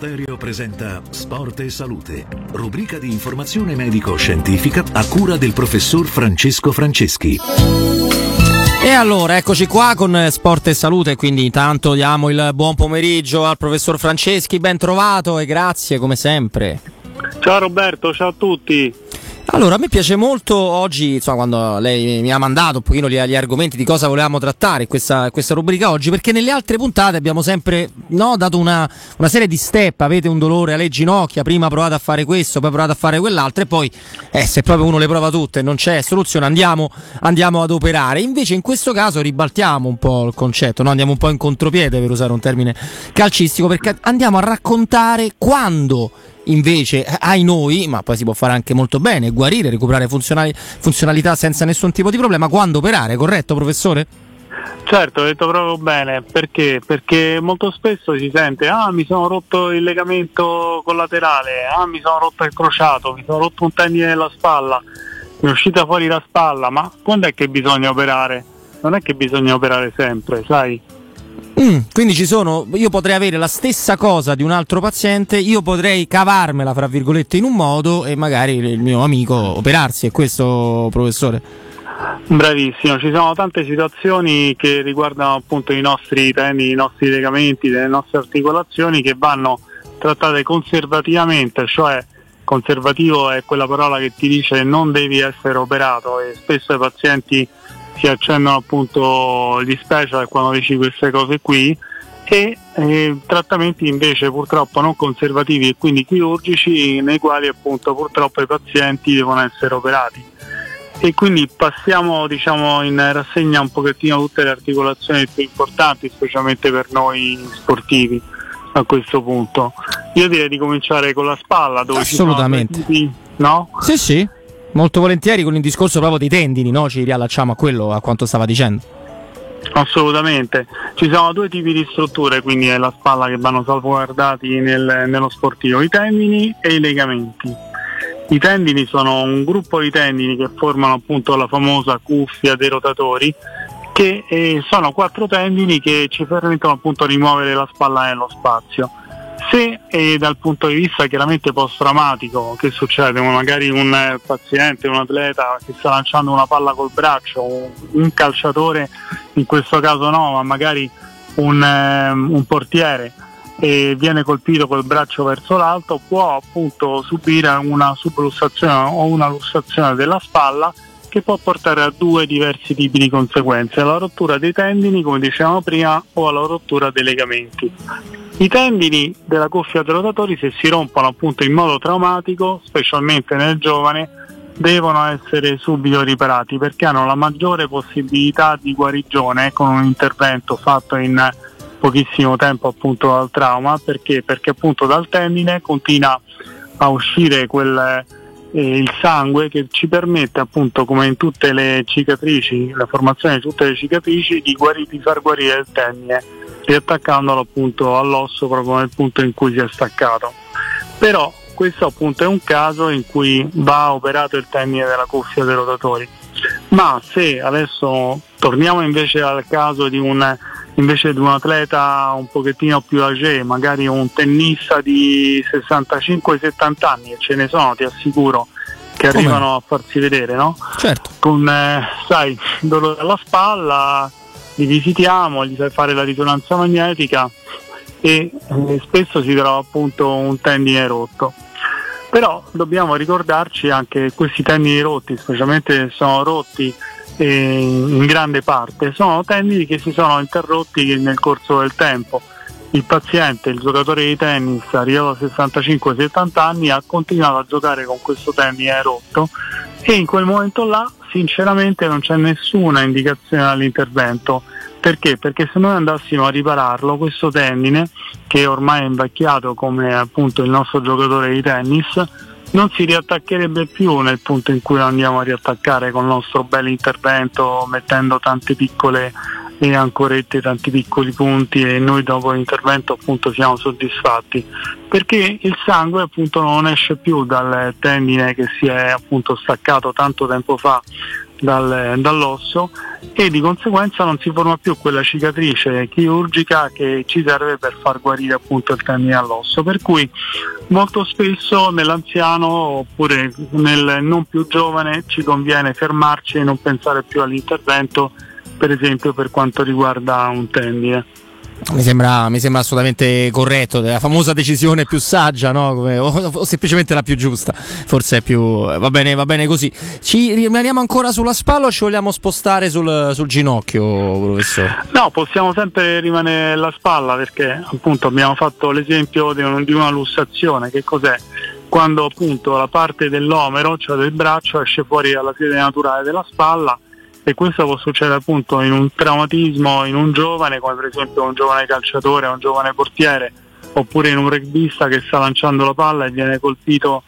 Stereo presenta Sport e Salute, rubrica di informazione medico-scientifica a cura del professor Francesco Franceschi. E allora eccoci qua con Sport e Salute, quindi intanto diamo il buon pomeriggio al professor Franceschi, ben trovato e grazie come sempre. Ciao Roberto, ciao a tutti. Allora, a me piace molto oggi, insomma, quando lei mi ha mandato un pochino gli argomenti di cosa volevamo trattare in questa rubrica oggi, perché nelle altre puntate abbiamo sempre dato una serie di step. Avete un dolore alle ginocchia, prima provate a fare questo, poi provate a fare quell'altro e poi se proprio uno le prova tutte e non c'è soluzione andiamo ad operare. Invece in questo caso ribaltiamo un po' il concetto, andiamo un po' in contropiede, per usare un termine calcistico, perché andiamo a raccontare quando invece ai noi, ma poi si può fare anche molto bene, guarire, recuperare funzionalità senza nessun tipo di problema, quando operare, corretto professore? Certo, hai detto proprio bene, perché molto spesso si sente mi sono rotto il legamento collaterale, mi sono rotto il crociato, mi sono rotto un tendine della spalla, mi è uscita fuori la spalla, ma quando è che bisogna operare? Non è che bisogna operare sempre, sai? Quindi io potrei avere la stessa cosa di un altro paziente, io potrei cavarmela fra virgolette in un modo e magari il mio amico operarsi, è questo professore? Bravissimo, ci sono tante situazioni che riguardano appunto i nostri tendini, i nostri legamenti, le nostre articolazioni che vanno trattate conservativamente, cioè conservativo è quella parola che ti dice non devi essere operato, e spesso i pazienti si accendono appunto gli special quando dici queste cose qui, e trattamenti invece purtroppo non conservativi e quindi chirurgici, nei quali appunto purtroppo i pazienti devono essere operati. E quindi passiamo in rassegna un pochettino tutte le articolazioni più importanti, specialmente per noi sportivi a questo punto. Io direi di cominciare con la spalla, dove assolutamente ci sono tipi, no? Sì, molto volentieri, con il discorso proprio dei tendini, no? Ci riallacciamo a quello, a quanto stava dicendo. Assolutamente, ci sono due tipi di strutture quindi nella spalla che vanno salvaguardati nello sportivo: i tendini e i legamenti. I tendini sono un gruppo di tendini che formano appunto la famosa cuffia dei rotatori, che sono 4 tendini che ci permettono appunto di muovere la spalla nello spazio. Se dal punto di vista chiaramente post-traumatico, che succede? Magari un paziente, un atleta che sta lanciando una palla col braccio, un calciatore in questo caso no, ma magari un portiere, e viene colpito col braccio verso l'alto, può appunto subire una sublussazione o una lussazione della spalla che può portare a 2 diversi tipi di conseguenze: alla rottura dei tendini, come dicevamo prima, o alla rottura dei legamenti. I tendini della cuffia dei rotatori, se si rompono appunto in modo traumatico, specialmente nel giovane, devono essere subito riparati, perché hanno la maggiore possibilità di guarigione con un intervento fatto in pochissimo tempo appunto dal trauma. Perché appunto dal tendine continua a uscire il sangue che ci permette appunto, come in tutte le cicatrici, la formazione di tutte le cicatrici, di far guarire il tendine, riattaccandolo appunto all'osso proprio nel punto in cui si è staccato. Però questo appunto è un caso in cui va operato il tendine della cuffia dei rotatori. Ma se adesso torniamo invece al caso di un atleta un pochettino più âgé, magari un tennista di 65-70 anni, e ce ne sono, ti assicuro, che arrivano a farsi vedere, no? Certo. Con dolore alla spalla, li visitiamo, gli fai fare la risonanza magnetica e spesso si trova appunto un tendine rotto. Però dobbiamo ricordarci anche che questi tendini rotti, specialmente se sono rotti in grande parte, sono tendini che si sono interrotti nel corso del tempo. Il paziente, il giocatore di tennis arrivato a 65-70 anni, ha continuato a giocare con questo tendine rotto, e in quel momento là sinceramente non c'è nessuna indicazione all'intervento. Perché? Perché se noi andassimo a ripararlo, questo tendine, che ormai è invecchiato come appunto il nostro giocatore di tennis, non si riattaccherebbe più nel punto in cui lo andiamo a riattaccare con il nostro bel intervento, mettendo tante piccole e ancorette, tanti piccoli punti, e noi dopo l'intervento appunto siamo soddisfatti, perché il sangue appunto non esce più dal tendine che si è appunto staccato tanto tempo fa dall'osso, e di conseguenza non si forma più quella cicatrice chirurgica che ci serve per far guarire appunto il tendine all'osso, per cui molto spesso nell'anziano oppure nel non più giovane ci conviene fermarci e non pensare più all'intervento, per esempio per quanto riguarda un tendine. Mi sembra assolutamente corretto, la famosa decisione più saggia, no? O semplicemente la più giusta, forse è più va bene così. Ci rimaniamo ancora sulla spalla o ci vogliamo spostare sul ginocchio, professore? No, possiamo sempre rimanere alla spalla, perché appunto abbiamo fatto l'esempio di una lussazione. Che cos'è? Quando appunto la parte dell'omero, cioè del braccio, esce fuori dalla sede naturale della spalla, e questo può succedere appunto in un traumatismo in un giovane, come per esempio un giovane calciatore, un giovane portiere, oppure in un rugbista che sta lanciando la palla e viene colpito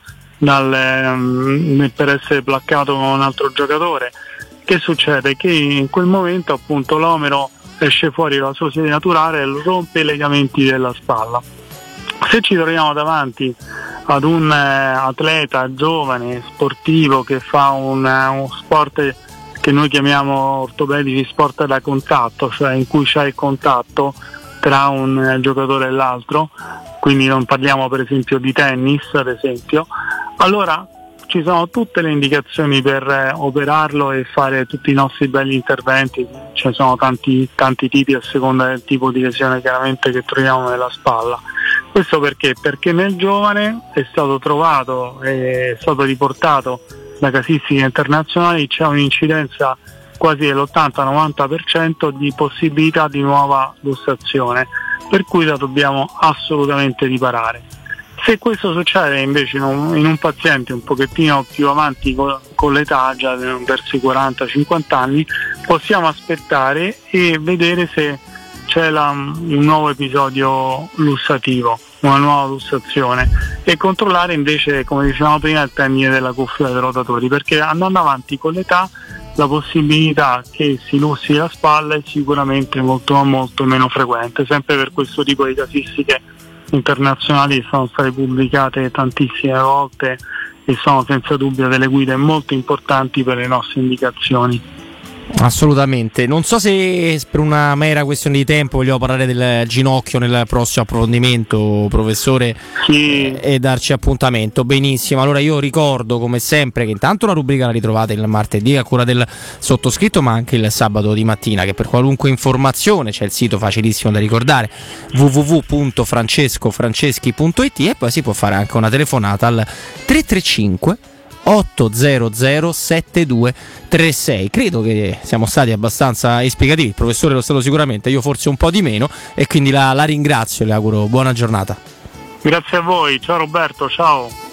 per essere placcato con un altro giocatore. Che succede? Che in quel momento appunto l'omero esce fuori dalla sua sede naturale e rompe i legamenti della spalla. Se ci troviamo davanti ad un atleta giovane, sportivo, che fa uno sport che noi chiamiamo ortopedici sport da contatto, cioè in cui c'è il contatto tra un giocatore e l'altro, quindi non parliamo per esempio di tennis, ad esempio, allora ci sono tutte le indicazioni per operarlo e fare tutti i nostri belli interventi. Ce ne sono tanti tipi a seconda del tipo di lesione chiaramente che troviamo nella spalla. Questo perché? Perché nel giovane è stato trovato, è stato riportato da casistiche internazionali, c'è un'incidenza quasi dell'80-90% di possibilità di nuova lussazione, per cui la dobbiamo assolutamente riparare. Se questo succede invece in un paziente un pochettino più avanti con l'età, già verso i 40-50 anni, possiamo aspettare e vedere se c'è un nuovo episodio lussativo, una nuova lussazione, e controllare invece, come dicevamo prima, il tendine della cuffia dei rotatori, perché andando avanti con l'età la possibilità che si lussi la spalla è sicuramente molto meno frequente, sempre per questo tipo di casistiche internazionali che sono state pubblicate tantissime volte e sono senza dubbio delle guide molto importanti per le nostre indicazioni. Assolutamente, non so se per una mera questione di tempo vogliamo parlare del ginocchio nel prossimo approfondimento, professore, sì. E darci appuntamento. Benissimo, allora io ricordo come sempre che intanto la rubrica la ritrovate il martedì a cura del sottoscritto, ma anche il sabato di mattina, che per qualunque informazione c'è il sito facilissimo da ricordare, www.francescofranceschi.it, e poi si può fare anche una telefonata al 335 800 7236. Credo che siamo stati abbastanza esplicativi, il professore lo è stato sicuramente, io forse un po' di meno, e quindi la ringrazio e le auguro buona giornata. Grazie a voi, ciao Roberto, ciao.